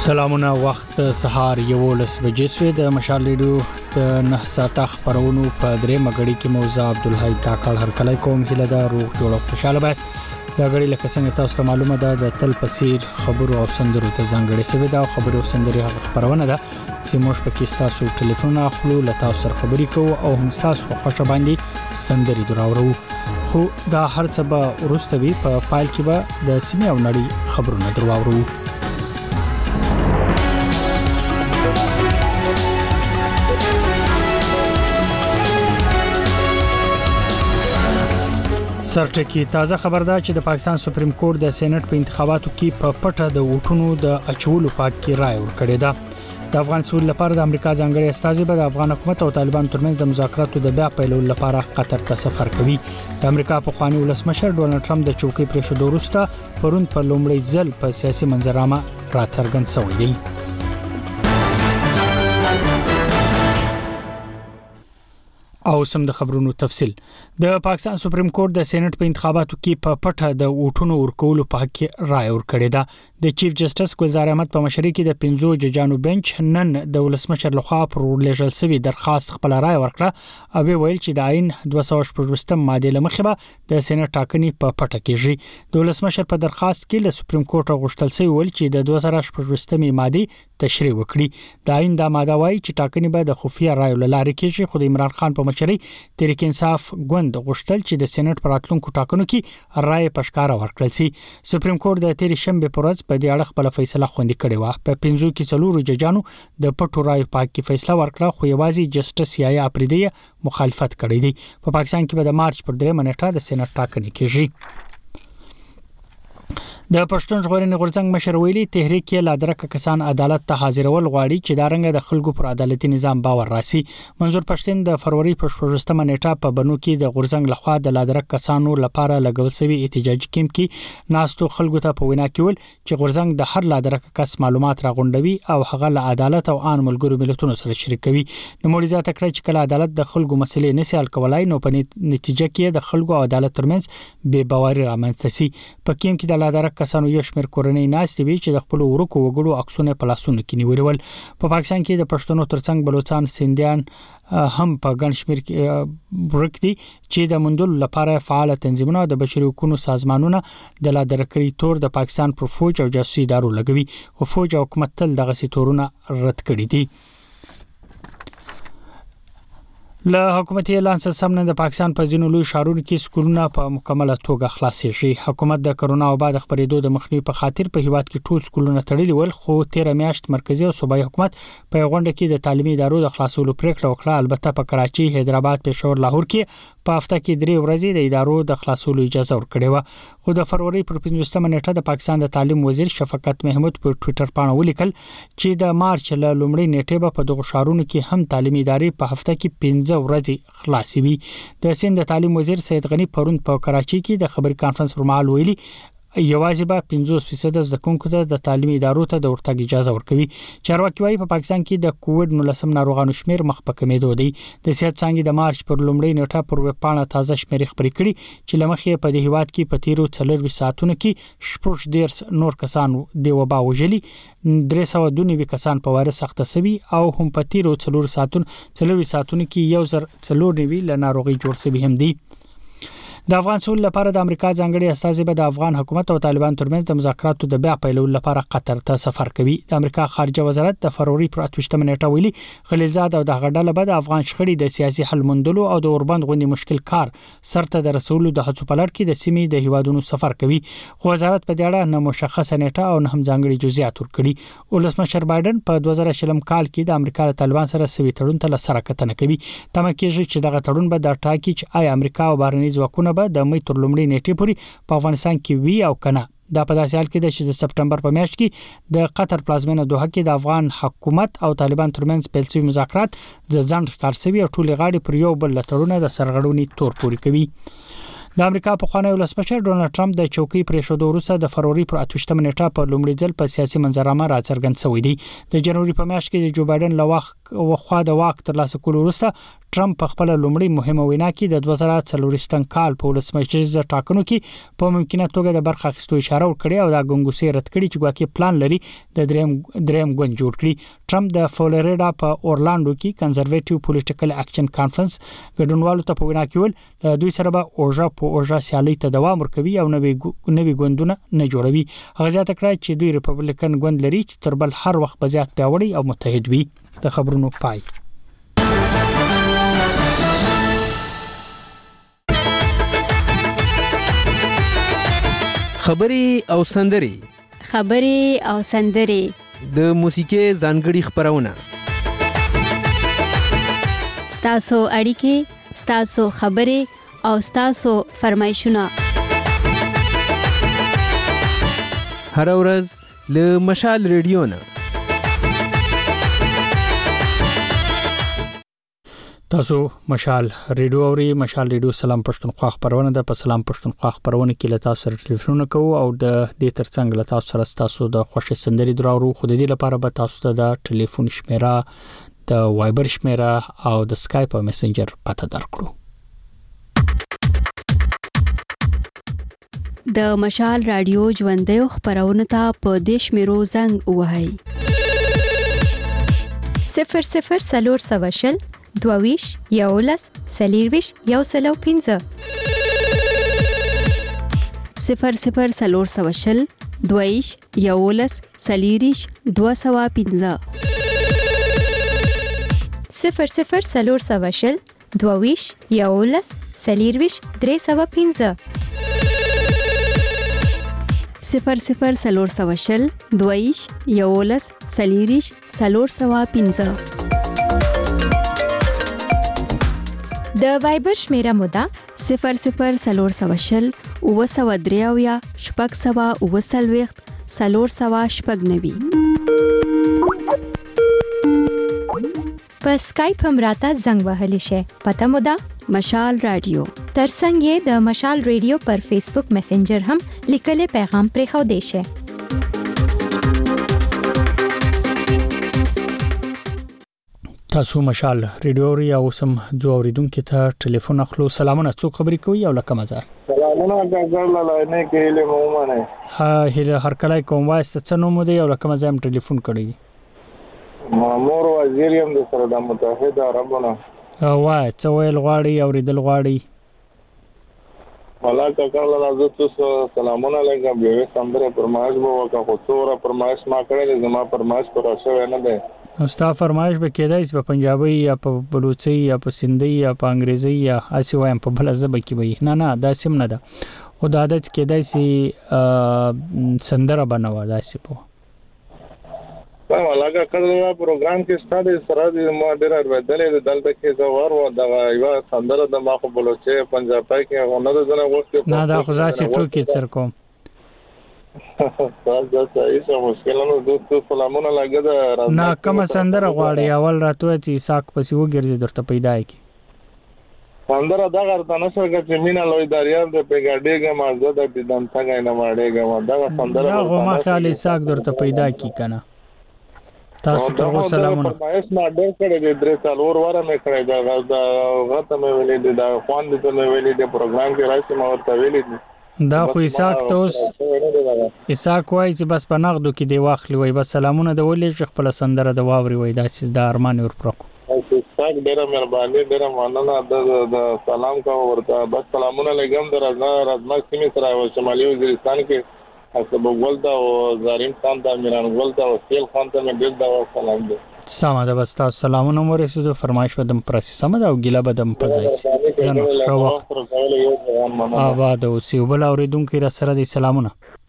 سلامونه وخت سهار 11 بجې سوی د مشال ریډیو د 9 ساعته خبرونو په درې مګړی کې موزه عبدالحی کاکړ هر کله کوم هله دا روغ جوړ خوشاله بس دا غړي لکه څنګه تاسو ته معلومه ده د تل پسیر خبرو او سندرو ته ځانګړي سوي دا خبرو او سندري خبرونه ده سیموش پکې تاسو ټلیفون اخلو لته سره خبري کوو او هم تاسو خوشا باندې سندري دراورو خو دا هر څه به ورستوي په فایل کې به د سیمه او نړۍ خبرونه دراورو سرټکی تازه خبر ده چې د پاکستان سپریم کورټ د سېنات په انتخاباتو کې په پټه د ووټونو د اچولو پاک کې رائے ورکړې ده د افغان سول لپاره د امریکا ځانګړي استازي به د افغان حکومت او طالبان ترمنځ د مذاکراتو د بیا پیلولو لپاره قطر ته سفر کوي د امریکا په خواني ولسمشر ډونالد ټرمپ د چوکۍ پرېښودو وروسته پرون په لومړي ځل په سیاسي منظرنامه راڅرګند شوی دی او سم د خبرونو تفصيل د پاکستان سپریم کورټ د سېنات په انتخاباتو کې په پټه د ووټونو ورکولو په حق کې رائے ورکړې ده د چیف جسټس ګلزار احمد په مشرۍ کې د 15 ججانو بنچ نن د ولسمشر لخوا پر لېږل شوی درخواست خپل رائے ورکړه او ویل چې د عین 214 ماده لمخې به د سېنات ټاکنې په پټه کېږي د ولسمشر په درخواست کې له سپریم کورټ غوښتل شوی ول چې د 2014 ماده تشریح وکړي د عین د ماده وايي چې ټاکنې به د خفیه رائے لارې کېږي خو د عمران خان په مشرۍ تحریک انصاف ګوند غوښتل چې د سېنات پر راتلونکو ټاکنو کې رائے پښکارا ورکړل شي سپریم کورټ د تیر شنبه پر ورځ په دې اړه خپل فیصله خوندي کړې و په 15 کې څلورو ججانو د پټو رائے پاک کې فیصله ورکړه خو یوازې جسټس یا اپریدي مخالفت کړې دي په پاکستان کې به د مارچ پر 3 نیټه د سېنات ټاکنې کېږي د پښتون ژغورنې غورځنګ مشر ویلي تحریک کې لادرک کسان عدالت ته حاضرول غواړي چې دا رنګ د خلکو پر عدالتي نظام باور راسي منظور پښتون د فروری په 14 نیټه په بنو کې د غورځنګ لخوا د لادرک کسانو لپاره لګول شوی احتجاجي کیمپ کې ناستو خلکو ته په وینا کې ول چې غورځنګ د هر لادرک کس معلومات راغونډوي او هغه له عدالت او ان ملګرو ملتونو سره شریکوي نو مولزات کړی چې کله عدالت د خلکو مسلې نسي حل کولای نو په نتیجه کې د خلکو او عدالت ترمنځ بے باوري رامنځته شي په کیمپ کې د لادرک کسانو یو شمېر کورنۍ ناستې وی چې د خپل ورکو وګړو عکسونه په لاسونو کې نیولي ول په پاکستان کې د پښتنو ترڅنګ بلوچستان سندیان هم په ګڼ شمېر کې ورک دي چې د مندل لپاره فعال تنظیمونه د بشري حقوقو سازمانونه د لادرکري تور د پاکستان پر فوج او جاسوسي ادارو لګوي خو فوج او حکومت تل دغه سیتورونه رد کړي دي له حکومتي اعلان سره سم د پاکستان په ځینو لوی ښارونو کې سکولونه په مکمله توګه خلاصې شي حکومت د کرونا او بعد خبرېدو د مخنیوي په خاطر په هیواد کې ټول سکولونه تړلي ول خو 13 میاشت مرکزی او صوبایي حکومت په غونډه کې د تعلیمي ادارو د خلاصولو پریکړه وکړه البته په کراچي حیدرآباد پېښور لاهور کې په هفته کې 3 ورځې د ادارو د خلاصولو اجازه ورکړې و خو د فروری پر 15 نیټه د پاکستان د تعلیم وزیر شفقت محمود په ټوئیټر باندې ولیکل چې د مارچ له لومړۍ نیټه په دغه ښارونو کې هم تعلیمي ادارې په هفته کې 15 ورځې خلاصي وي د سند تعلیم وزیر سید غنی پرون په کراچي کې د خبري کانفرنس پر مهال ویلي یوازې به 50% د کوونکو د تعلیمي ادارو ته د ورتګ اجازه ورکوي چارواکي وايي په پاکستان کې د کووډ 19 ناروغانو شمیر مخ په کمیدو دی د صحت څنګه د مارچ پر لومړۍ نیټه پر وپانه تازه شمیر خبري کړي چې لمخې په دې هیواد کې په تیرو 4 ساعتونو کې شپږ ډیر نور کسان د وبا وژلي 392 کسان په وایرس اخته شوي او هم په تیرو 4 ساعتونو کې 1,490 له ناروغي جوړ شوي هم دي د افغان سول لپاره د امریکا ځانګړي استازي به د افغان حکومت او طالبان ترمنځ د مذاکراتو د بیا پیلولو لپاره قطر ته سفر کوي د امریکا خارجه وزارت د فروری پر 28 نیټه ویلي خلیلزاد او د غډاله به د افغان شخړې د سیاسي حل موندلو او د اوربند غونډې مشکل کار سرته د رسولو د هڅو په لړ کې د سیمې د هیوادونو سفر کوي خو وزارت په دې اړه نه مشخصه نیټه او نه هم ځانګړي جزئیات ورکړي ولسمشر بایدن په 2020 کال کې د امریکا له طالبان سره سوي تړون ته سره کتنه کوي تمه کېږي چې دغه تړون به د ټاکي چې آی امریکا او بهرني ځواکونه به د مې تر لومړۍ نیټې پورې په افغانستان کې وی او کنه دا په داسې حال کې د چې د سپټمبر په میاشت کې د قطر پلازمینه دوحه کې د افغان حکومت او طالبان ترمنځ پیل شوي مذاکرات د ځنډ کار شوي او ټول غاړي پر یو بل تړونه د سرغړونې تور پوري کوي د امریکا پخوانی ولسمشر ډونالد ټرمپ د چوکۍ پریښودو وروسته د فروری پر 28 نیټه په لومړي ځل په سیاسي منظرنامه راڅرګند شوی دی. د جنوري په میاشت کې د جو بایدن لخوا د واک ترلاسه کولو وروسته ټرمپ په خپل لومړی مهمه وینا کې د 2024 کال په ولسمشر ټاکنو کې په ممکنه توګه د برخه اخیستو اشاره وکړه او د ګنګوسې رد کړي چې ګواکې پلان لري د دریم ګوند جوړ کړي. ټرمپ د فلوریډا په اورلاندو کې کنزرویټیو پولیټیکل اکشن کانفرنس ګډونوالو ته په وینا کې ول دوی سره به اوژه سیالي ته دوام ورکوي او نوې ګوندونه نه جوړوي. هغه ځکه کړی چې دوی ریپبلیکن ګوند لري چې تر بل هر وخت په زیات پیاوړی او متحد وي. د خبرونو پای. خبري او سندري د موسیقي ځانګړي خبرونه ستاسو اړیکې ستاسو خبري او ستاسو فرمایشونه هر ورځ له مشال ریډیو نه تاسو مشال ریډیو اوري. مشال ریډیو سلام پښتونخوا خبرونه د په سلام پښتونخوا خبرونه کې له تاسو سره ټلیفون کوو او د دې ترڅنګ له تاسو سره تاسو د خوښ سندري دراورو. خو د دې لپاره به تاسو ته د ټلیفون شمیره، د وایبر شمیره او د اسکایپ او میسنجر پته درکړو. د مشال رادیو ژوندۍ خبرونه ته په دیش میرو زنګ وهاي 00 دویش یولس سلیرویش یوسلو 15 00 دویش یولس سلیریش 215 00 دویش یولس سلیرویش 315 00 دویش یولس سلیریش 415 د وایبر شمیره مودا 00 اوسودریاویا شپږ سوا اوسلويخت 490 په اسکایپ هم راته زنګ وهلی شي. پته مودا مشال رادیو. ترڅنګ یې د مشال ریډیو پر فیسبوک میسنجر هم لیکل پیغام پرې خو دی شي. تاسو مشال ریډیو ری او سم جو اوریدونکو ته ټلیفون اخلو. سلامونه، څوک خبرې کوي او لکه مزه؟ سلامونه ګرځل لاینه کې له مومنه. ها هله هر کله کوم وایست څه نوم دی او لکه مزه هم ټلیفون کړی. مامور وزیر هم د سره د متحده عربونه. وای څه ویل غواړي او ریدل غواړي؟ ولا کله لازم سلامونه لګم به سمره پرماش بو کا خو څوره پرماش ما کړل زما پرماش پر اوسه نه ده. استا فرمایش به کېدای په پنجابي یا په بلوچي یا په سندي یا په انګريزي یا اسی وایم په بل ژبه کې وي. نه دا سم نه ده. خدای عادت کېدای سي سندره بنوا داسې په ولا کله پروګرام کې ستاسو سره د ماډرر بدلې د دلته کې زوار و دا یو سندره د ما خو بلوچي پنجابي کې غوڼه د زنه وخت نه دا خو ځاسي ټوکی تر کوم دا صحیح مشکلونه دوستو سلامونه لګا نه کوم سندره غواړي اول راتوي چې ساک پسې وګرځي درته پیدا کی سندره دا غرته نشو چې مینا لوی دریاب د پیګاډېګه مازه د دم څنګه نه ماړېګه دا سندره دا غو ما خالي ساک درته پیدا کی کنه. تاسو ته سلامونه. پایس ما ډېر کړه د درې سال اور مې کړی دا غته مې ویلې دا خوان دې مې ویلې د پروګرام کې راځي ما ورته ویلې دا خو اساک توس اساک وای چې بس په نغدو کې دی واخلي وای بس سلامونه د ولې خپل سندره د واوري وای دا چې د ارمان ور پرکو اساک ډېر مهرباني ډېر مننه د سلام کا ورته بس سلامونه لګم د رازما سیمه سره او شمالي وزیرستان کې حسب ولدا او زارین خان د میران ولدا او سیل خان ته مې ډېر دا سلام دي. سلام ده بس تاسو سلامونه مو رسیدو فرمایش بدم پرسي سم ده او ګیلا بدم پځای زنه شو وخت آباد او سی وبل اوریدونکو را سره دي سلامونه.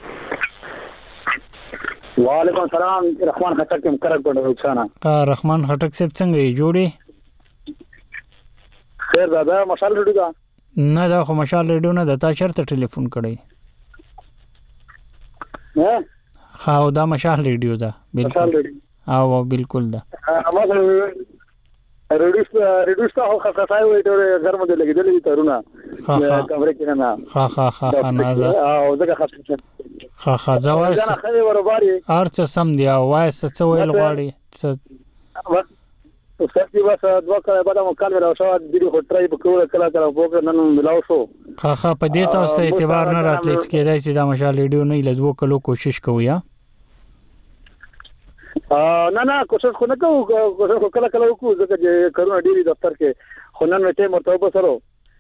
وعلیکم السلام. رحمان خټک کوم کرک ګډ وښانه رحمان خټک صاحب څنګه یې جوړي؟ خیر دادا مشال ریډیو دا نه دا خو مشال ریډیو نه د تا چرته ټلیفون کړی نه خاو دا مشال ریډیو دا بالکل او بالکل دا ما ریډیو ریډیو ته خو خاصای وي ډېر ګرم دي لګیدلې ترونه کمرې کې نه ها نازه او دغه خاصه ها زوایس ځان خلې ورباري ارڅ سم دی او وایس څه ویل غواړي څه سختي واسه دوه کله بعد مو کال راوښه د دې هټرای په کوله کله وګ نن ملاو شو ها په دې تاسو ته اعتبار نه راتلی چې کېدای چې دا مشال ریډیو نه لږ وکړو کوشش کوو یا نه کوشش خو نه کوو کوشش کله وکړو ځکه چې کرونا ډیری دفتر کې خو نن ټیم ورته وسرو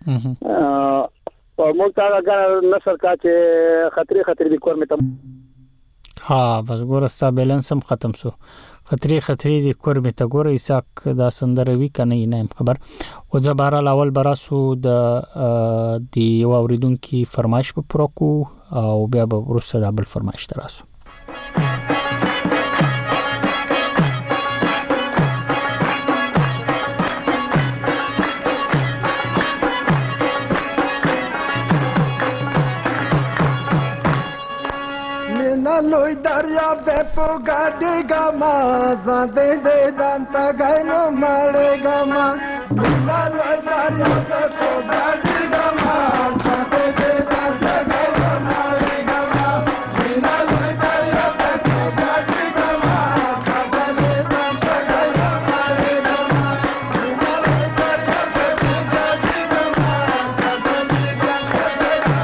او موږ ته هغه نشر کا چې خطرې دي کور مې تم ها بس ګورستا بیلانس هم ختم شو خطرې دي کور مې ته ګورې ساک دا سندره وی کنه نه خبر او زبر الاول براسو د دی اوریدونکو فرمایش په پروکو او بیا به ورسره د بل فرمایش تراسو لوی دریاب دې په ګاډي ګما زده دې دانتا غاینو مړې ګما لوی دریاب دې په ګاډي ګما زده دې دانتا غاینو مړې ګما لوی دریاب دې په ګاډي ګما زده دې دانتا غاینو مړې ګما لوی دریاب دې په ګاډي ګما زده دې دانتا غاینو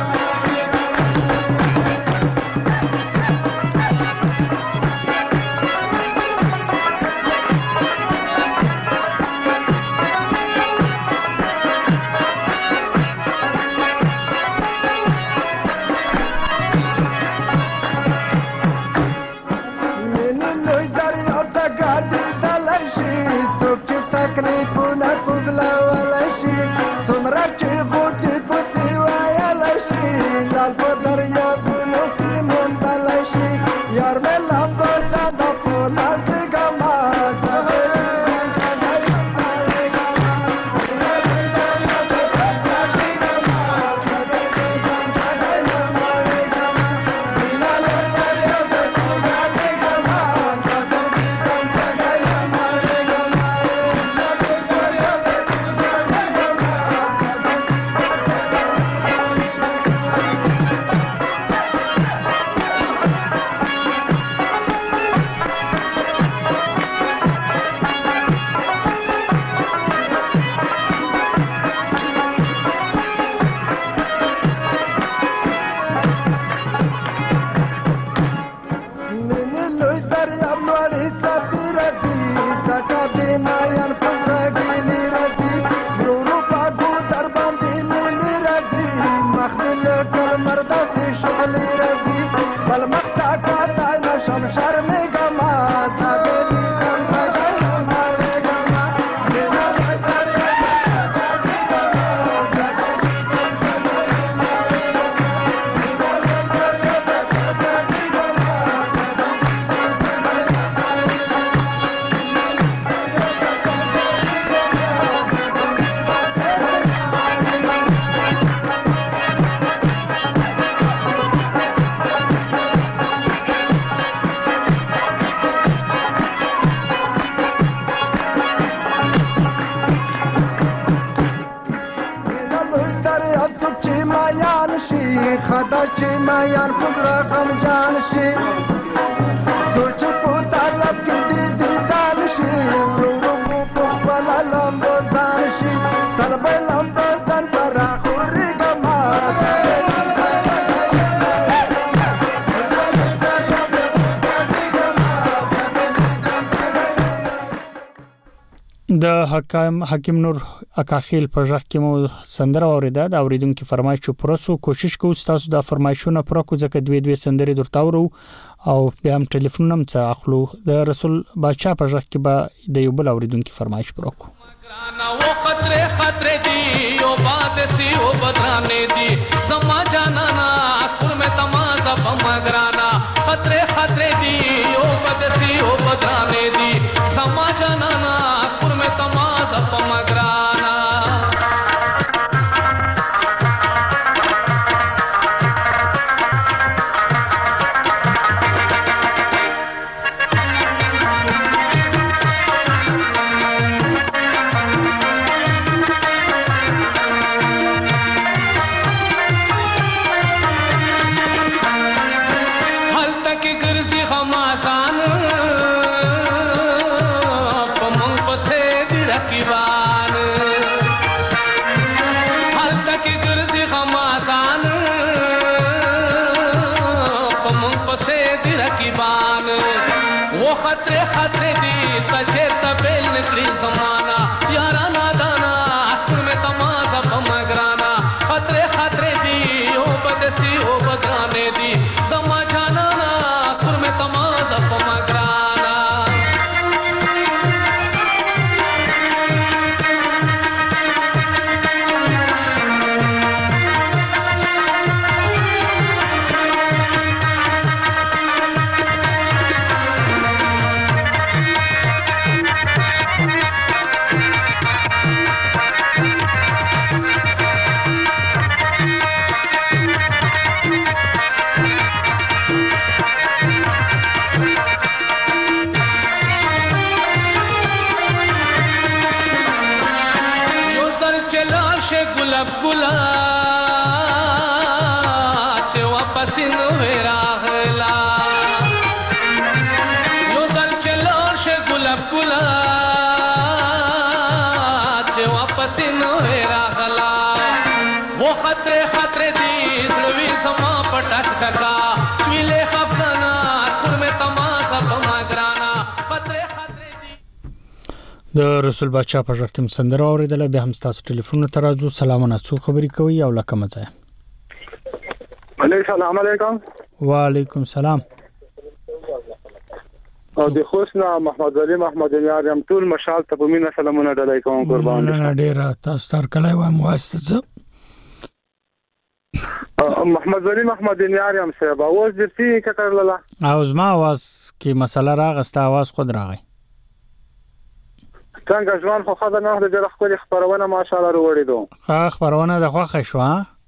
د حکیم نور اکاخیل په ځخ کې مو سندره اوریدا د اوریدونکو فرمایش پروسو کوشش کوو تاسو د فرمایشونو پروکو ځکه دوی سندري درتاورو او بیا هم ټلیفون هم څه اخلو د رسول بادشاہ په ځخ کې به د یو بل اوریدونکو فرمایش پروکو वो खतरे दी ओ बात सी ओ बदराने दी समा जाना ना कुल में तमाशा बमगराना खतरे दी ओ बात सी ओ बदराने दी समा जाना ना कुल में तमाशा बमगराना رقیبان حال تک گردی غمازان پمون پسے دی رقیبان وہ خطرے خطرے دی تجھے تبیل نکلی زمانہ یارانا دانا کن میں تمازہ پمگرانا خطرے خطرے دی او بدسی او بدرانے دی زما جانانا کن میں تمازہ پمگرانا गुला चे वापस नवे राहला यो दल चलो शे गुलाब गुला चे वापस नवे राहला वो खतरे खतरे दी ध्रुवी समा पटक टका मिले खफना खुर में तमाशा बमगराना खतरे खतरे दी د رسول بچا په ژکم سندره اوریدله به هم تاسو ټلیفون ته راځو سلامونه څو خبرې کوي او لکه مزه السلام علیکم وعلیکم سلام او د خوشنا محمد علي محمد یارم ټول مشال ته په مینه سلامونه ډلای کوم قربان نه ډیر تاسو تر کله وایم واسطه محمد علي محمد یارم صاحب اواز درتي کړل او زما आवाज کې مسله راغسته आवाज خود راغی څنګه ځوان خو خدای نه د خپل خبرونه ماشاءالله وروړي دو خبرونه د خوښ شو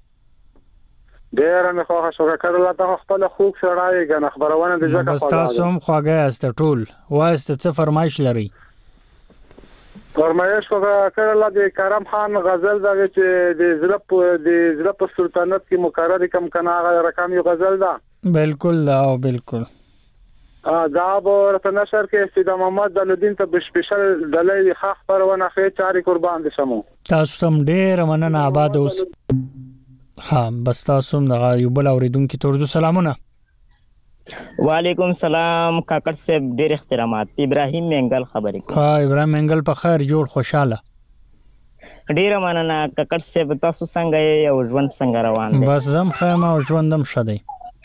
ډیر مې خوښ شو کړل ته خپل خوښ شړای غن خبرونه د ځکه بس تاسو هم خوګه است ټول واسطه څه فرمایش لري فرمایش کړل د کرم خان غزل دا چې د زړه په سلطنت کې مقرر کم کنه رقم یو غزل دا بالکل دا او بالکل دا ورته نشر کې سید محمد دلودین ته بشپشل دلې خاص پرونه خې چاري قربان دي شمو تاسو هم ډېر مننه آباد اوس ها بس تاسو هم د یو بل اوریدونکو ته ورته سلامونه وعلیکم سلام کاکړ صاحب ډېر احترامات ابراهیم منګل خبرې کوم ها ابراهیم منګل په خیر جوړ خوشاله ډېر مننه کاکړ صاحب تاسو څنګه یو ژوند څنګه روان دی بس زم خیمه او ژوندم شدی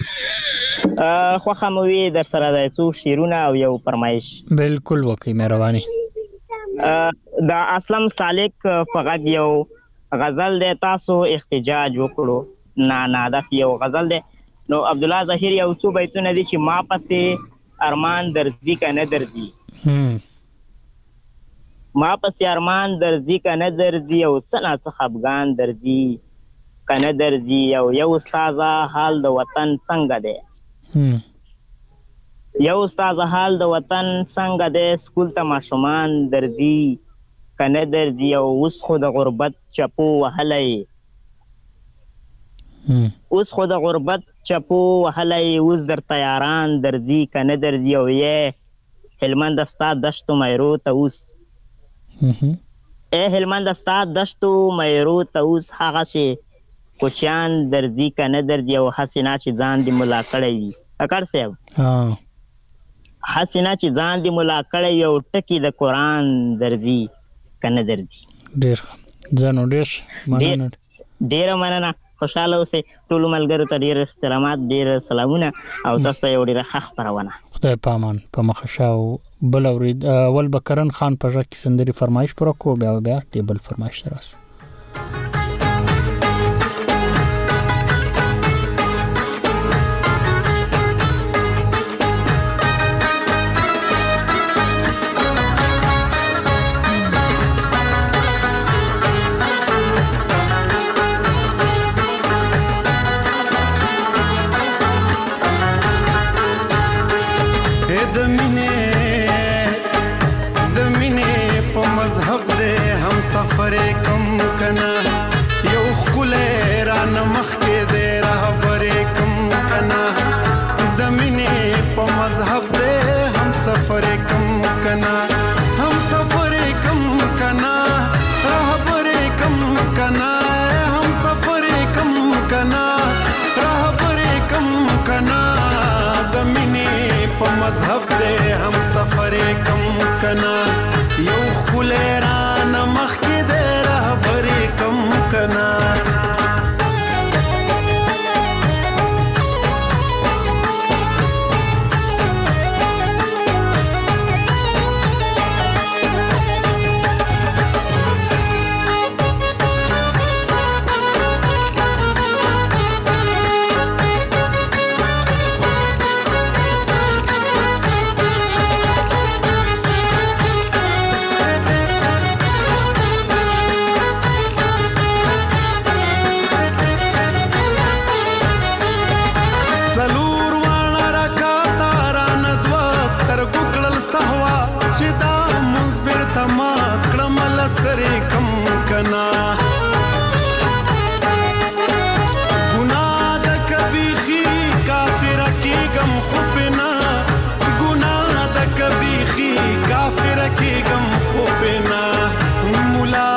خو خموي در سره د څو شیرونه او یو فرمایش بالکل وکي مهرباني دا اسلم سالک فقط یو غزل د تاسو احتجاج وکړو نه دا یو غزل دی نو عبد الله ظاهر یو څو بیتونه دي چې ما پسې ارمان درځي کنه درځي ما پسې ارمان درځي کنه درځي او سنا څخه افغان درځي کنه درځي او یو استاد حال د وطن څنګه دی یو استاد حال د وطن څنګه دی سکول ته ماشومان درځي کنه درځي او اوس خو د غربت چپو وهلای اوس خو د غربت چپو وهلای اوس در تیاران درځي کنه درځي او یې هلمند استاد دشتو مېرو ته اوس هلمند استاد دشتو مېرو ته اوس هغه شي کوچیان درځي کنه درځي او حسینا چې ځان دی ملا کړی وي اکر صاحب حسینا چې ځان دی ملا کړی یو ټکی د قران درځي کنه درځي ډیر ځانو ډیر مننه خوشاله اوسئ ټول ملګرو ته ډیر احترامات ډیر سلامونه او تاسو ته یو ډیر ښه خبرونه خدای پامان په مخه شاو بل اورید اول بکرن خان په ژکه سندري فرمایش پر کو بیا ټیبل فرمایش تراسو سفر کم کنا یو خل ران مخ کې دې رهبر کم کنا د مینې په مذهب دې هم سفر کم کنا کنا گناہ د کبیخی کافر کیگم خوبنا گناہ د کبیخی کافر کیگم خوبنا مولا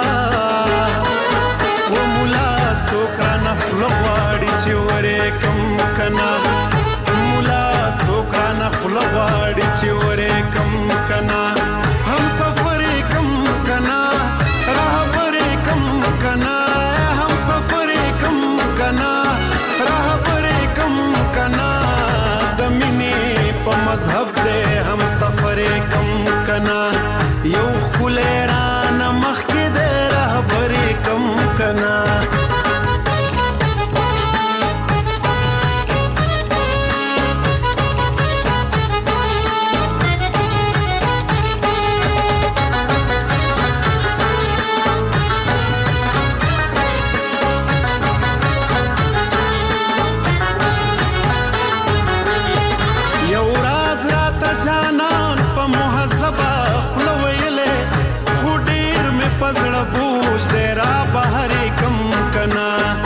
و مولا څوکرا نفل غواړي چې ورې کم کنا مولا څوکرا نفل غواړي چې ورې کم کنا هم سفر کم کنا رهبر کم کنا هم سفر کم کنا رهبر کم کنا د مینې په مذهب دې هم سفر کم کنا یو خلې را نمخ کې دې رهبر کم کنا بوج دے را بہری کم کنا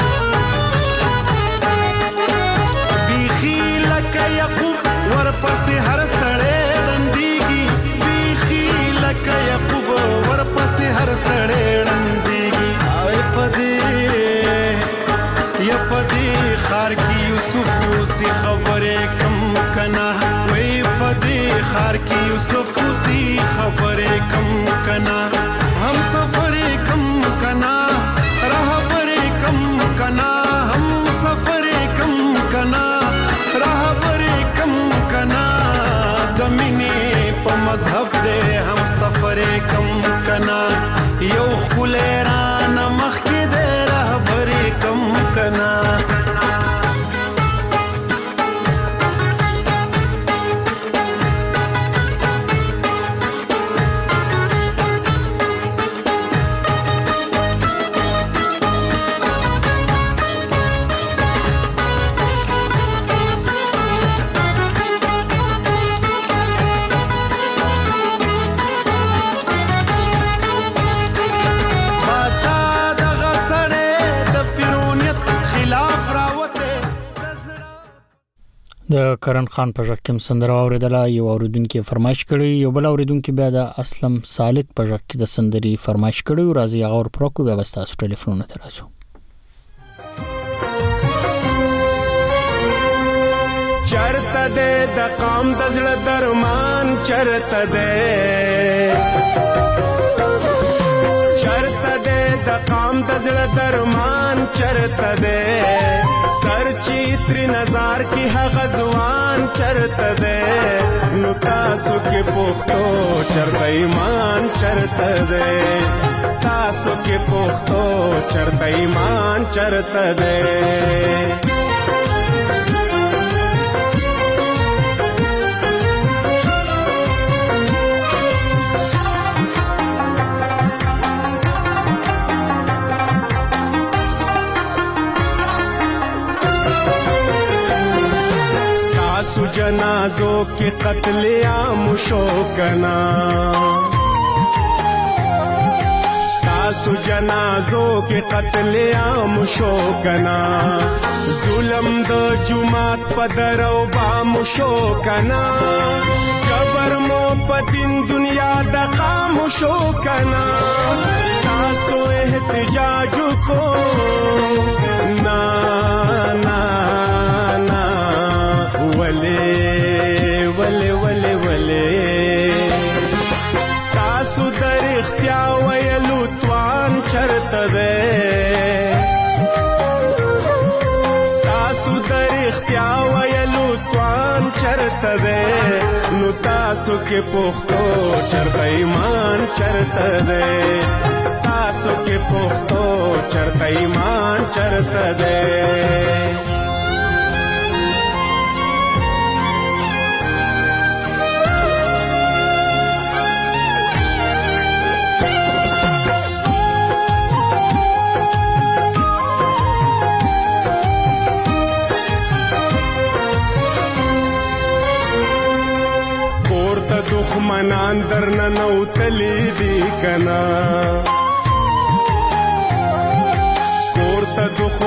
بیخی لکا یقوب ورپس ہر سڑے ڈندیگی بیخی لکا یقوب ورپس ہر سڑے ڈندیگی آئے پدی یا پدی خار کی یوسف سی خبریں کم کنا وی پدی خار کی یوسف سی خبریں کم کنا ہم سفر کم کنا رہبر کم کنا ہم سفر کم کنا رہبر کم کنا دمینی پا مذہب دے ہم سفر کم کنا یو خلیران مخی دے رہبر کم کنا د کرن خان په ژغ کې سندره اوریدله یو اوریدونکو فرمایش کړی یو بل اوریدونکو بیا د اسلم سالک په ژغ کې د سندري فرمایش کړی راځي هغه ور پروکو بیا وستا ټلیفون ته راځو چرته د قام د زړه درمان چرته د قام د زړه درمان چرته سر چیتری نظر کی غزوان چرته ده نو تاسو کې پوښتو چرته ایمان چرته ده تاسو کې پوښتو چرته ایمان چرته ده जनाजों के कत्लेआम शो कना तासु जनाजों के कत्लेआम शो कना जुलम द जुमात पदरौ बाम शो कना जबर मो पदिन दुनिया द काम शो कना तासु एहतजाज को ना ना ना वले वले वले वले ستاسو در اختیا ویلو توان چرته ده ستاسو در اختیا ویلو توان چرته ده نو تاسو کې پوښتو چرته ایمان چرته ده تاسو کې پوښتو چرته ایمان چرته ده دښمنان درنه نوتلی دی کنا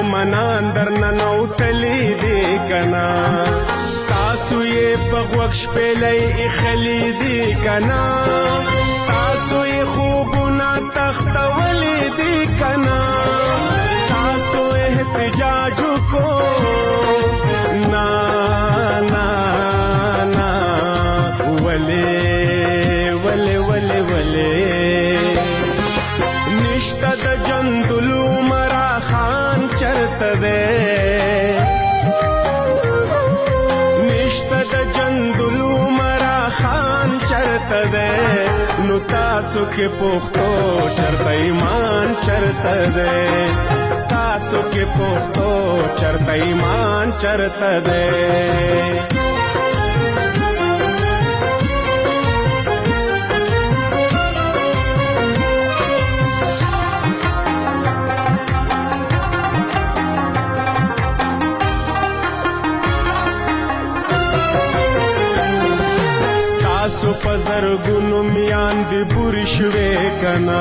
دشمنان درنه نوتلی دی کنا ستاسو یې په غوږ شپېلی ایښلي دي کنا ستاسو یې خوبونه تختولی دي کنا تاسو احتجاج وکړو نا نا نا ولې نشته د جندلو مرا خان چرته دی نشته د جندلو مرا خان چرته دی نو تاسو کې پښتو چرته ایمان چرته دی تاسو کې پښتو چرته ایمان چرته دی ستاسو په زرګونو میاندې بورې شوې کنا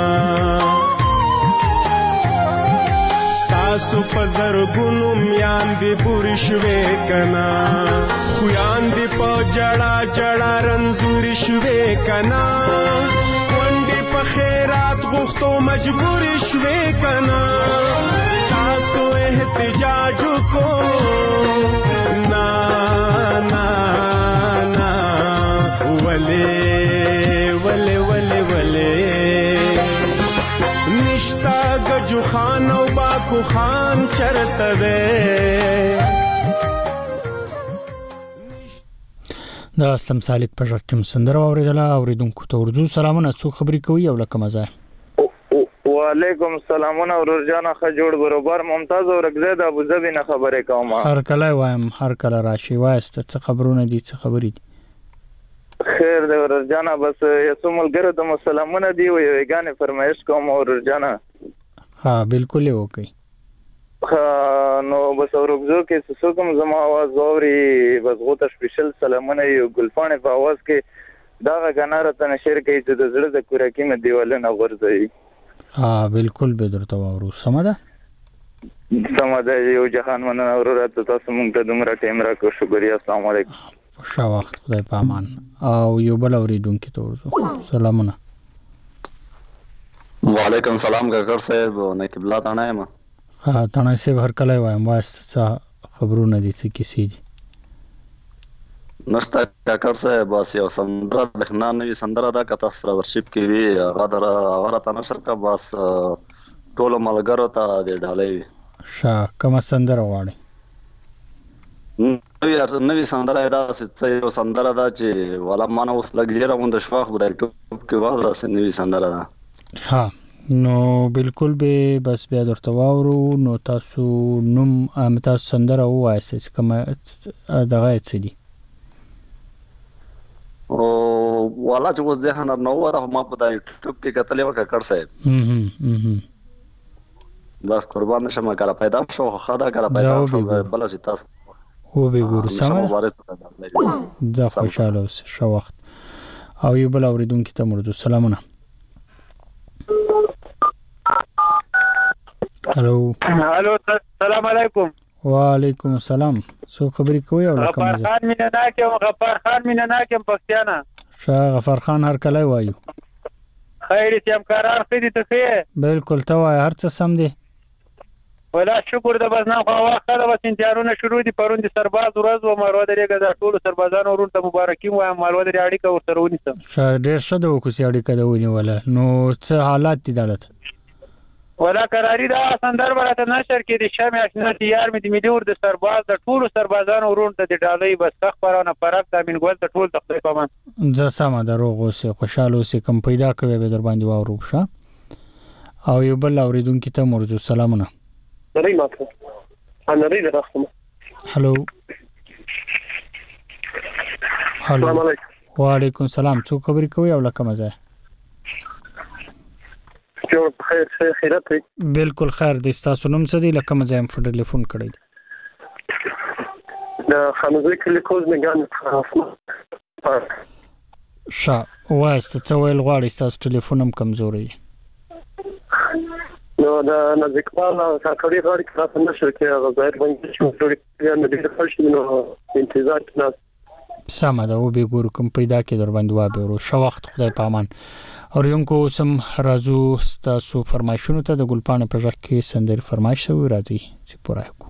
ستاسو په زرګونو میاندې بورې شوې کنا خویاندې په جړا جړا رنځورې شوې کنا کونډې په خیرات غوښتو مجبورې شوې کنا تاسو احتجاج وکړو نا نا ولې نشتا گجو خان او باکو خان چرته دی د اسلام سالک په ژغ کې سندره اوریدله اوریدونکو ته ورځو سلامونه څوک خبرې کوي او لکه مزه وعلیکم السلامونه ورور جان ښه جوړ برابر ممتاز اورګزید ابو ظبي نه خبرې کوم هر کله وایم هر کله راشي واسطه څه خبرونه دي څه خبرې دي خیر دی ورور جان بس یسو ملګرو ته سلامونه دی او یګانې فرمایش کوم ورور جان ها بالکل یې وکي نو بس اورګزو کې څه کوم زما आवाज اوري بس غوته سپیشل سلامونه یو ګلفانې په आवाज کې دا غناره ته نشر کوي چې د زړه د کوراکي مې دیوالونه غورځي ها بالکل به درته وورو سمده یو جهان مننه اورور ته تاسو مونږ ته دومره ټیم راکو شکریا السلام علیکم ښه وخت خدای په امان او یو بل اوریدونکو ته ورسو سلامونه وعلیکم السلام کاکر صاحب نقیب الله تانه یم ها تانه صاحب هر کله وایم واسطه خبرونه دي څه کیسې دي نشته کاکر صاحب بس یو سندره لخنا نوی سندره دا کته سره ورشپ کې وی هغه ته نشر کا بس ټول ملګرو ته د ډالۍ ښه کوم سندره واړي نوی سندره دا چې یو سندره دا چې ولا مانه اوس لګیره مونږ د شفاخ بدل ټوب کې واغله نوی سندره دا ها نو بالکل به بس بیا درته واورو نو تاسو نوم تاسو سندره وایسئ کوم دغه څه دي او والا چې اوس ځه نه نو وره ما په یوټیوب کې کتلې وکړ کړ صاحب بس قربان شمه کړه پیدا شو خدا کړه پیدا شو بل چې تاسو او به ګورو سمه دا خوشاله اوس شو وخت او یو بل اوریدونکو ته مرجو سلامونه الو السلام علیکم وعلیکم السلام سو خبرې کوي او کوم غفار خان مینه ناکم پښتانه شاه غفار خان هر کله وایو خیر دې همکاران خېدي ته ښه بالکل ته وای هر څه سم دي ولا شکر د بزنام خو واخه د وسنجارونه شروع دي پروند سرباز ورځ و مارو درېګه د ټولو سربازانو ورونته مبارکي وایم مالو درې اړیکه ورسره ونیسم شاه ډېر ښه د وکړي اړیکه د ونیول نو څه حالات دي دلته ولا قراری دا سندر برته نشر کې د شمع اشنا تیار مې د مليور د سرباز د ټولو سربازانو ورونته د ډالۍ بس خبرونه فرق د امین ګل د ټول تخته پمن ځه سم دروغ اوسه خوشاله اوسه کم پیدا کوي به در باندې واورو ښه او یو بل اوریدونکو ته مرجو سلامونه سره ماته انا ريد راخم هلو السلام علیکم وعلیکم السلام څو خبرې کوي او لکه مزه جوړ خیر خیرت بالکل خیر دي تاسو نوم څه دی لکه مزه هم ټلیفون کړی دا خانزوی کلی کوز میگن شا واسطه څه ویل غواړي تاسو ټلیفون هم کمزوري نو دا نزدیکواله کاکړي غاړي کړه نشر کې غزایر باندې چې ټول نه دي خوښ نو انتظار کړه سمه ده او به ګورو کوم پیدا کې در باندې وابه ورو شو وخت خدای پامان اوریونکو سم رازو ستاسو فرمایشونو ته د ګلپانه په ځخ کې سندر فرمایش شوی راځي چې پوره کو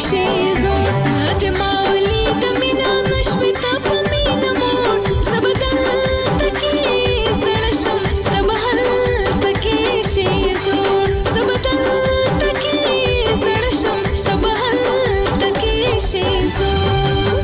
شي زور د ماولي د مینا نشوي ته په مینا مور زبدل تکي زړه شم تبهل تکي شي زور زبدل تکي زړه شم تبهل تکي شي زور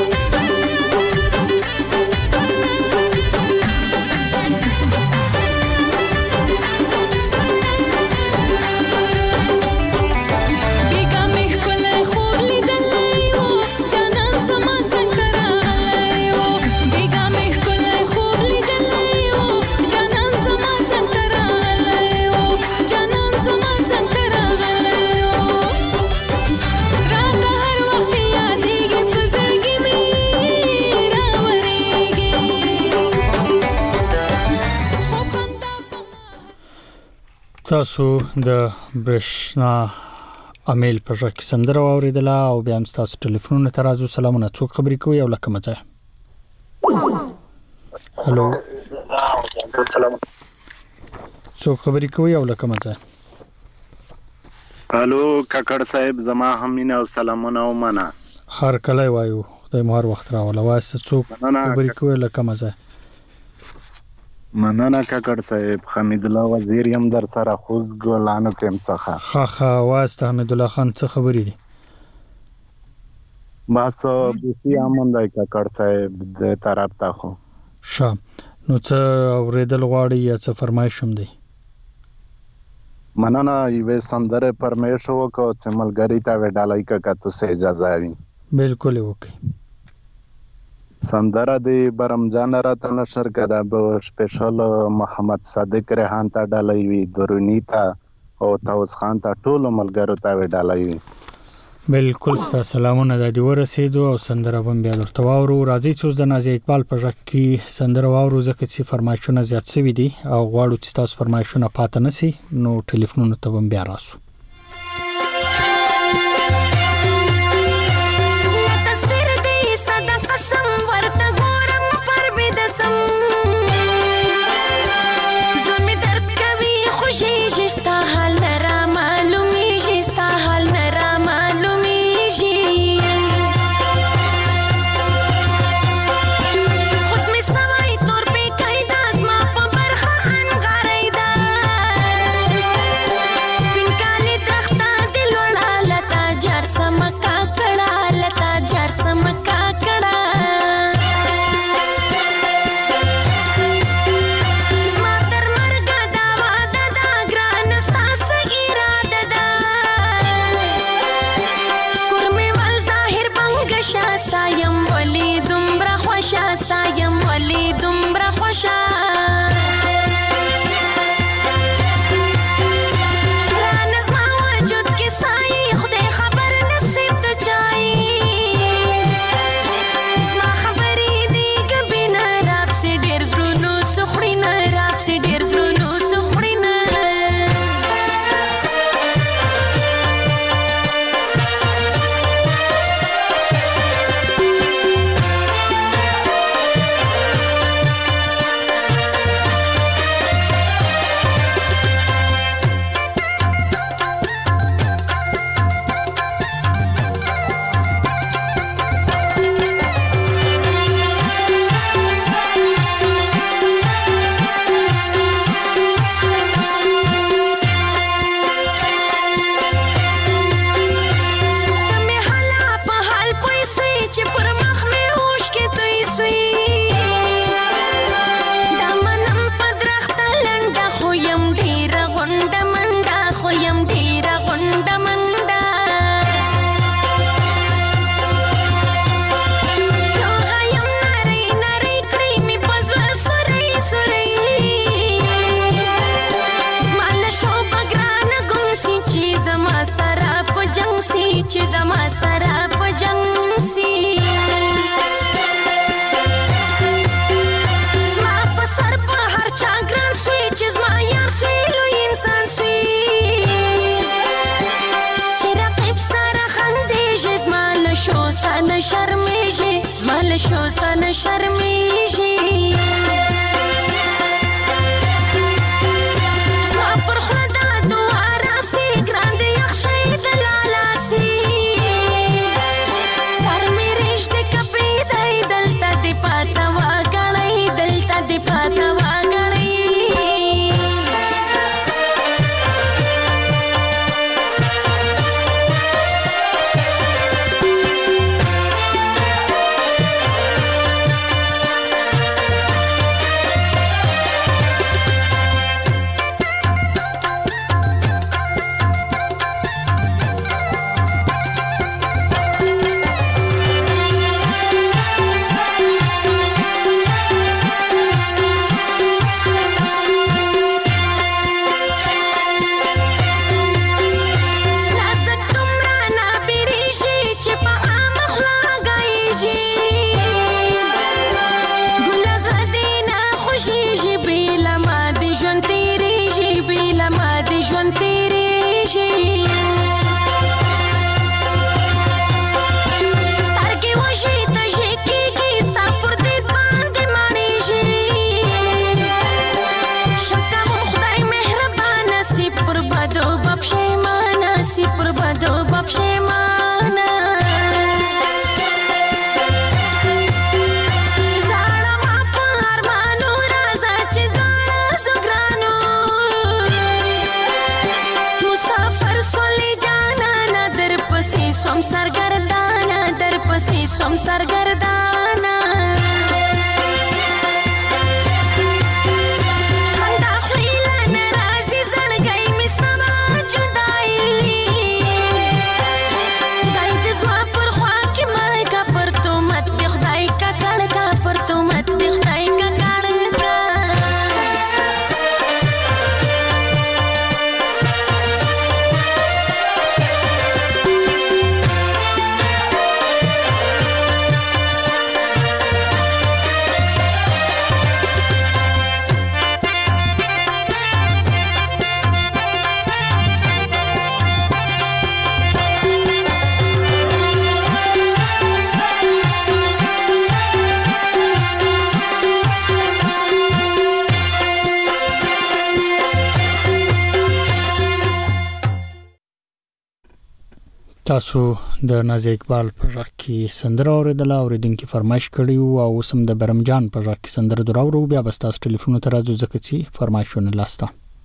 تاسو د برښنا امیل په ځای کې سندره واوریدله او بیا هم تاسو ټلیفونونه ته راځو. سلامونه، څوک خبرې کوي او له کومه ځای؟ هلو، څوک خبرې کوي او له کومه ځای؟ هلو کاکړ صاحب، زما هم مینه او سلامونه ومنه. هر کله وایو خدای مو هر وخت راوله. وایسته څوک خبرې کوي له کومه ځای؟ مننه کاکړ صاحب، حمید الله وزیر یم در سره خوز ګلانو کم څخه. ښه واسطه حمید الله خان، څه خبرې دي؟ بس بيسي امون دی کاکړ صاحب د طرف ته خو ښه. نو څه اورېدل غواړي یا څه فرمایش هم دی؟ مننه، یوې سندره فرمایش وکړو چې ملګری ته وډالای که تاسو اجازه وي. بالکل وکړئ. سندره دی برمجان راته نشر کده به سپیشل محمد صادق ریحان ته ډالای وي، درونی ته او تاوس خان ته ټول ملګرو ته ډالای وي. بالکل ستا سلامونه د دې ورسېدو او سندره هم بیا درته واورو. راځي چې اوس د نازي اقبال په ژغ کې سندره واورو ځکه چې فرمایشونه زیات شوي دي او غواړو چې تاسو فرمایشونه پاتې نه سي، نو ټلیفونونو ته هم بیا راسو. چې زما سره په جنگ سي زما په سر په هر چا ګران سوی چې زما یار سوی لوی انسان سوی چې رقیب سره خندېږي زما له شو سره شرمېږي زما له شو سره شرمېږي زما پر خوله دا دعا راسي ګران د یخ شي د لالا سي پسې سوم سرګردانه در پسې سوم سرګردانه خندا خلیله ناراضي زړګی مې سما جدایي خدای دې زما پر خوا کې مړ کا پر تهمت دې خدای کا کړ کا پر تهمت دې خدای کا کړ کا تاسو د ناز اقبال په ژغ کې سندره اوریدله اوریدونکو فرمایش کړی او اوس هم د برمجان په ژغ کې سندره دراورو بیا به تاسو ټلیفون ته راځو ځکه چې فرمایشونه لاسته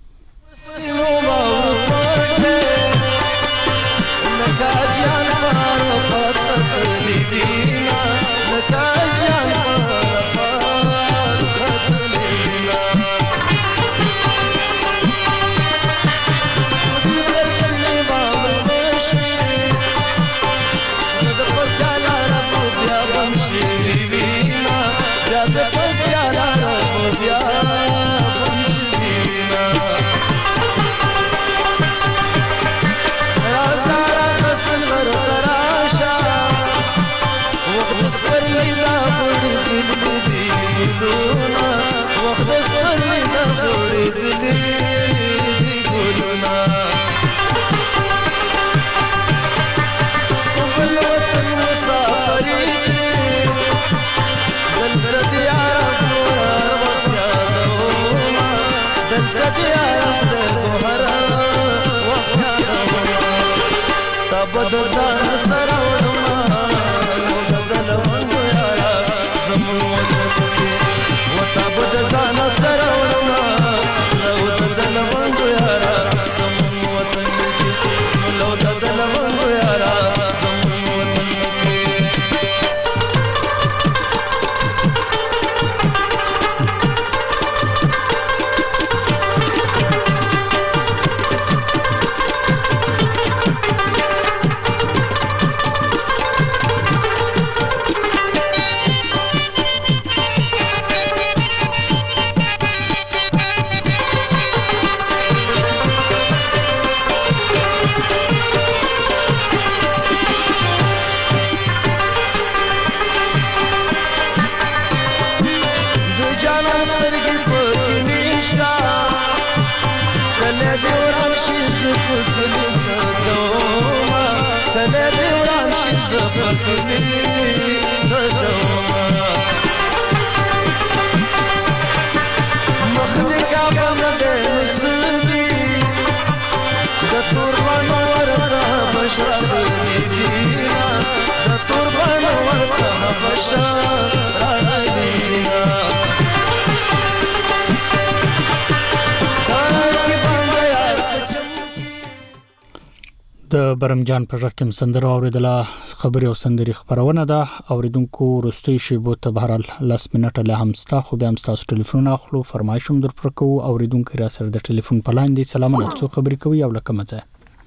د برمجان په ژغ کې سندره اوریدله خبري او سندري خبرونه ده اوریدونکو رستوي شیبو ته بهرال لاس منټه له همستا خو به همستا ټلیفون اخلو فرمایشوم در پر کو اوریدونکو را سره د ټلیفون پلان دي سلامونه څو خبري کوي او لکه مزه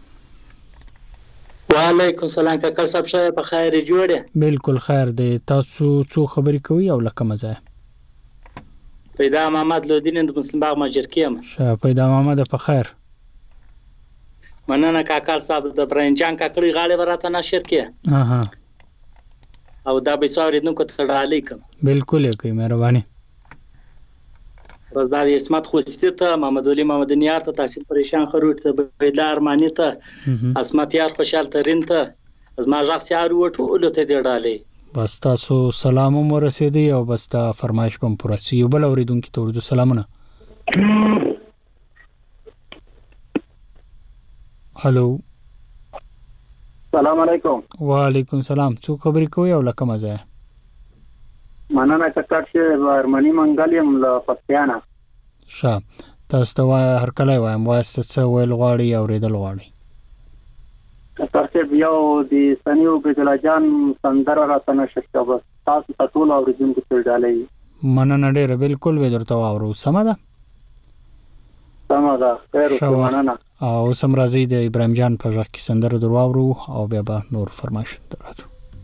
وعلیکم سلام کاکړ صاحب شه په خیر جوړه بالکل خیر دی تاسو څو خبري کوي او لکه مزه پیدا محمد لودین د مسلم باغ ماجر کیم شه پیدا محمد په خیر مننه کاکړ صاحب د برنجان کاکړي غاړه ورته نشر کړه او دا به څورې نو کوته ډالې کوم بالکل کوي مهرباني بس دا اسمت خوسته ته محمد علي محمد نیار ته تحصیل پریشان خروټ ته بیدار مانی ته اسمت یار خوشحال ترین ته از ما ژغ سیار وټول ته دی ډالې بس تاسو سلام مو رسیدي او بس تا فرمایش پم پوره سی یو بل اوریدونکو ته ورته سلامونه هالو السلام علیکم وعلیکم سلام څو خبرې کوي او لکه مزه مننه کاکړ شه ارمنی منګلیم له پښتیانا ښه تاسو ته هر کله وایم واسطه څه ویل غواړي او ریدل غواړي ترتیب یو د سنی عبید الله جان سندره راته نشر شوه بس تاسو ته ټول اوریدونکو ته ډالۍ مننه ډېره بالکل به درته واورو سمه ده خیر اوسه مننه او سم راځي د ابراهیم جان په ځخ کې سندره درواورو او بیا به نور فرمایش دراتو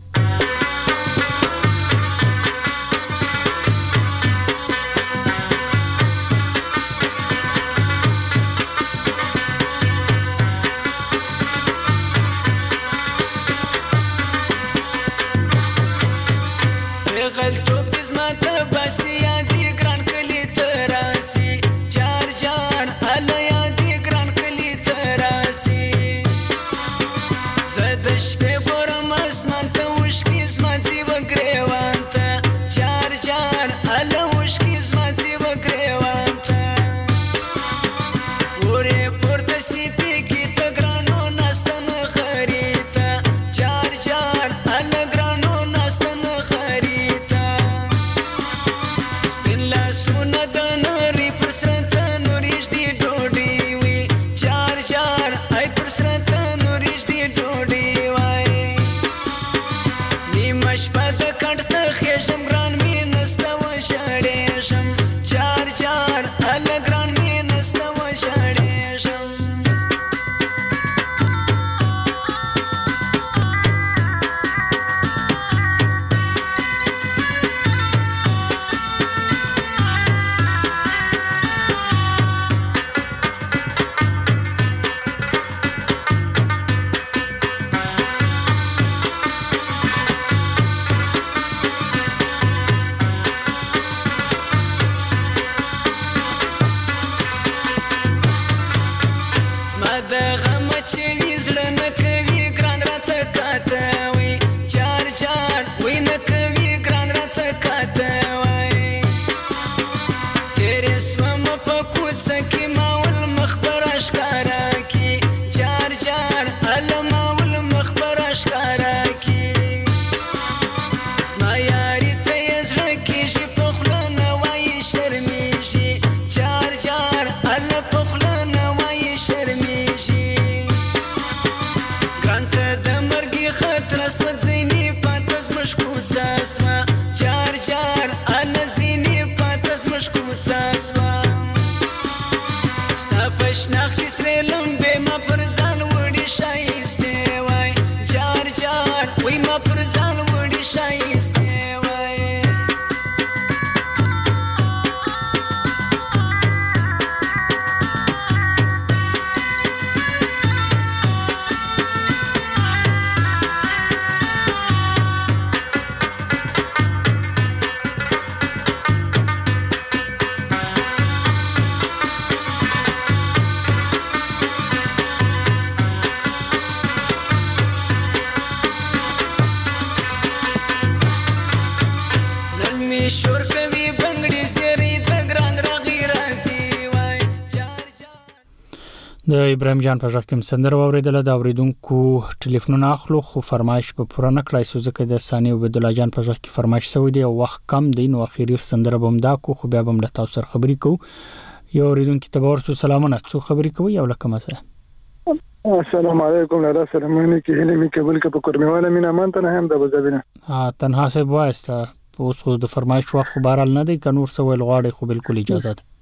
د ابراهیم جان په ځخ کې سندره اوریدله د اوریدونکو ټلیفونونه اخلو خو فرمایش په پوره نکړای سو ځکه د ثاني عبد الله جان په ځخ کې فرمایش سوی دی او وخت کم دی نو اخیری سندره بم دا کو خو بیا بم له تاسو سره خبرې کو یو اوریدونکو ته ورسو سلامونه څو خبرې کوي او لکه مسه السلام علیکم له سلامونه کې هله می قبول ک په کورمیواله مینا مان ته هم د بزابینه تنها سه واسطه اوس د فرمایش وخت خبرال نه دی ک نور سوال غواړي خو بالکل اجازه ده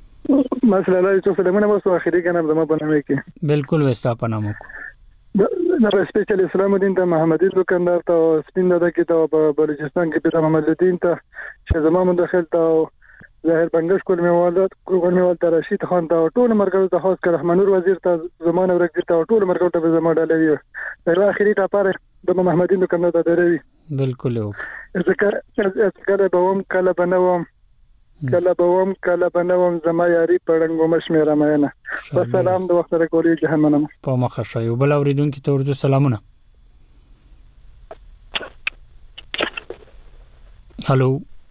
مسله لا چې سلامونه واسو اخیری کنه د ما په نامه کې بالکل وستا په نامه کو د سپیشل اسلام دین ته محمدي دکاندار ته سپین دادا کې ته په بلوچستان کې پیغام محمد الدین ته چې زما مداخل ته ظاهر بنگش کول میوالد ته رشید خان ته ټول مرګو ته خاص کر رحمان نور وزیر ته زمانه ورګ ته ټول مرګو ته زما ډالې د اخیری ته پاره د محمد الدین دکاندار ته دروي بالکل یو ذکر به هم کله بنوم کله بنوم زما یاري پړنګو مشمیر مینه والسلام د وخت راکولې جهنم په مخه شایو بل اوریدونکو ته ورته سلامونه هالو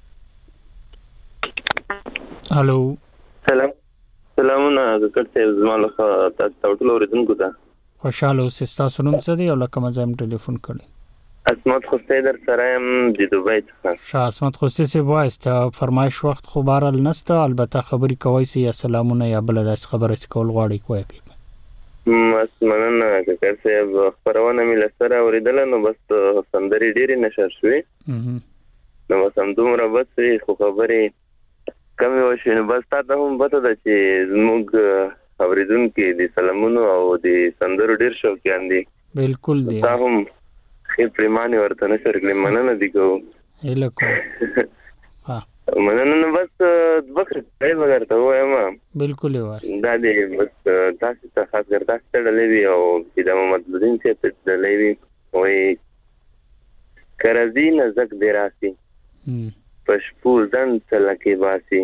سلامونه کړه زما له تاسو ټول اوریدونکو ته خوشاله اوسئ تاسو نوم څه دی او لکه مزم ټلیفون کړی اسمت خوستی در سره يم د دوبۍ څخه شاه اسمت خوستی سي وایسته فرمایش وخت خو بهرال نسته البته خبري کوي سي یا سلامونه یا بل داس خبره کول غواړي کوی بس مننه کاکړ صاحب خپرونه مې له سره اورېدله نو بس سندرې ډېرې نشر شوې نو بس همدومره بس وي خو خبرې کمې وشوې نو بس تا ته هم پته ده چې زموږ اورېدونکي د سلامونو او د سندرو ډېر شوقیان دي بالکل دی تا هم ښې پرېمانې ورته نشر کړې مننه دي کوو مننه نو بس دوه خبرې به درته ووایم بالکل یې وایه دا دی بس تاسې ته خاص کر تاسې ته ډلې وي او چې د محمد الدین صاحب ته ډلې وي وایي که راځي نزک دې راسي په شپو ځنډ څه لکې باسي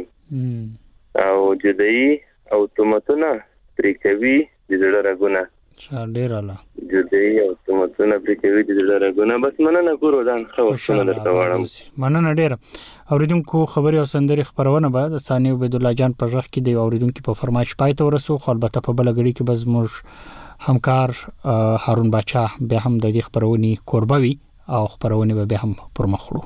او جدایي او تهمتونه پرې کوي د زړه رګونه ډېر اعلی جدایي او تهمتونه پرې کوي د زړه رګونه بس مننه کورو ځان ښه وختونه درته غواړم مننه ډېره اوریدونکو خبرې او سندرې خپرونه به د ثاني عبید الله جان په غږ کې د اوریدونکو په فرمایش پای ته ورسو خو البته په بل غړي کې به زموږ همکار هارون باچا به هم د دې خبرونې قربا وي او خبرونه به هم پرمخ وړو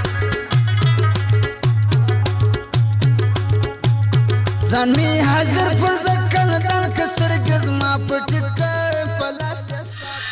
ځان می حاضر